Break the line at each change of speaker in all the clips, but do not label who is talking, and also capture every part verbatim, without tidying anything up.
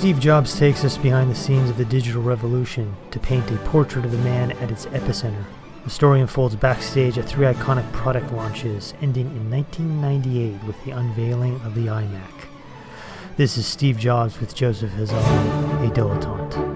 Steve Jobs takes us behind the scenes of the digital revolution to paint a portrait of the man at its epicenter. The story unfolds backstage at three iconic product launches, ending in nineteen ninety-eight with the unveiling of the iMac. This is Steve Jobs with Joseph Hazal, a dilettante.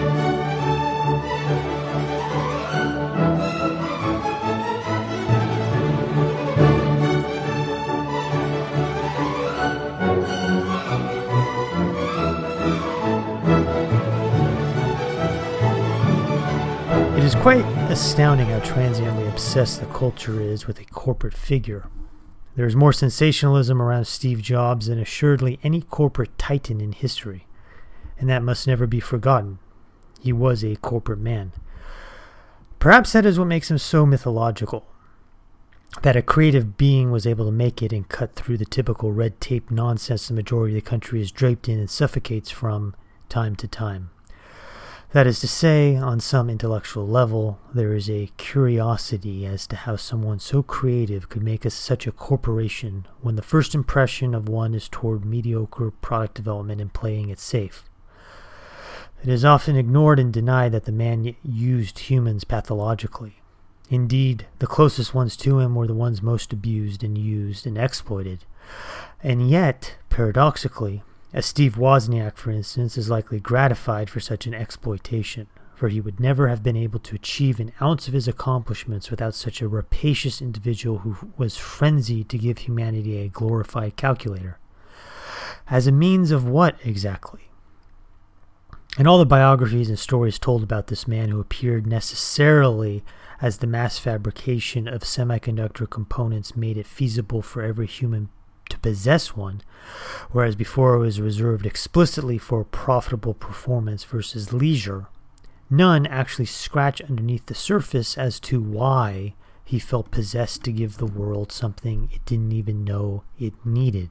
It is quite astounding how transiently obsessed the culture is with a corporate figure. There is more sensationalism around Steve Jobs than assuredly any corporate titan in history, and that must never be forgotten. He was a corporate man. Perhaps that is what makes him so mythological, that a creative being was able to make it and cut through the typical red tape nonsense the majority of the country is draped in and suffocates from time to time. That is to say, on some intellectual level, there is a curiosity as to how someone so creative could make us such a corporation when the first impression of one is toward mediocre product development and playing it safe. It is often ignored and denied that the man used humans pathologically. Indeed, the closest ones to him were the ones most abused and used and exploited. And yet, paradoxically, as Steve Wozniak, for instance, is likely gratified for such an exploitation, for he would never have been able to achieve an ounce of his accomplishments without such a rapacious individual who was frenzied to give humanity a glorified calculator. As a means of what, exactly? In all the biographies and stories told about this man who appeared necessarily as the mass fabrication of semiconductor components made it feasible for every human to possess one, whereas before it was reserved explicitly for profitable performance versus leisure, none actually scratch underneath the surface as to why he felt possessed to give the world something it didn't even know it needed.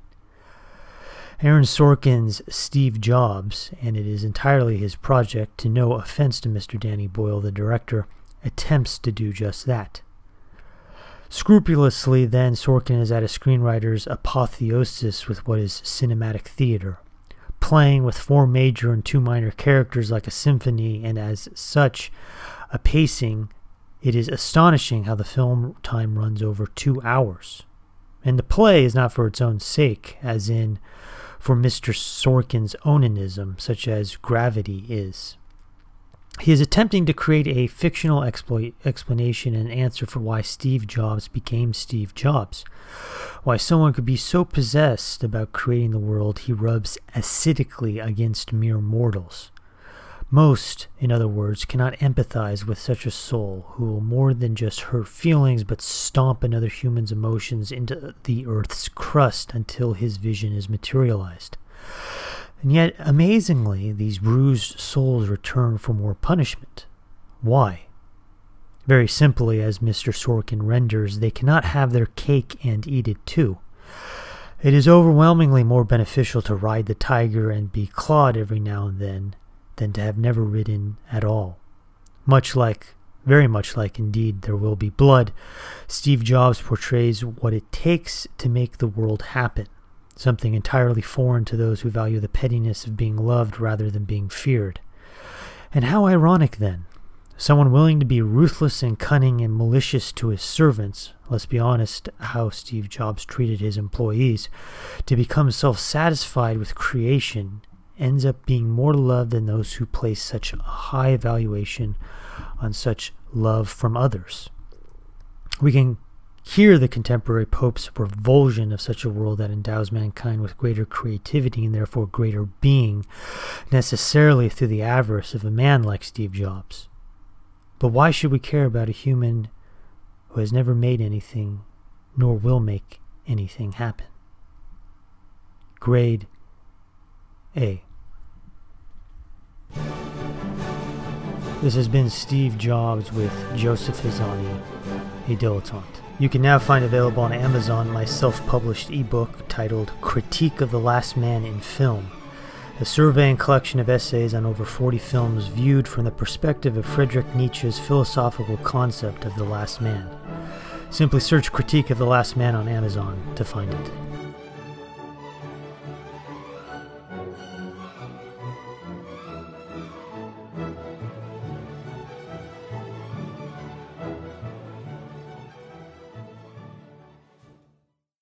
Aaron Sorkin's Steve Jobs, and it is entirely his project, to no offense to Mister Danny Boyle, the director, attempts to do just that. Scrupulously, then, Sorkin is at a screenwriter's apotheosis with what is cinematic theater, playing with four major and two minor characters like a symphony, and as such, a pacing. It is astonishing how the film time runs over two hours. And the play is not for its own sake, as in for Mister Sorkin's onanism, such as Gravity is. He is attempting to create a fictional exploit, explanation and answer for why Steve Jobs became Steve Jobs. Why someone could be so possessed about creating the world he rubs acidically against mere mortals. Most, in other words, cannot empathize with such a soul who will more than just hurt feelings but stomp another human's emotions into the earth's crust until his vision is materialized. And yet, amazingly, these bruised souls return for more punishment. Why? Very simply, as Mister Sorkin renders, they cannot have their cake and eat it too. It is overwhelmingly more beneficial to ride the tiger and be clawed every now and then than to have never ridden at all. Much like, very much like, indeed, There Will Be Blood, Steve Jobs portrays what it takes to make the world happen. Something entirely foreign to those who value the pettiness of being loved rather than being feared. And how ironic, then. Someone willing to be ruthless and cunning and malicious to his servants, let's be honest how Steve Jobs treated his employees, to become self-satisfied with creation, ends up being more loved than those who place such a high valuation on such love from others. We can hear the contemporary Pope's revulsion of such a world that endows mankind with greater creativity and therefore greater being, necessarily through the avarice of a man like Steve Jobs. But why should we care about a human who has never made anything, nor will make anything happen? Grade A. This has been Steve Jobs with Joseph Hazani, a dilettante. You can now find available on Amazon my self-published ebook titled Critique of the Last Man in Film, a survey and collection of essays on over forty films viewed from the perspective of Friedrich Nietzsche's philosophical concept of the last man. Simply search Critique of the Last Man on Amazon to find it.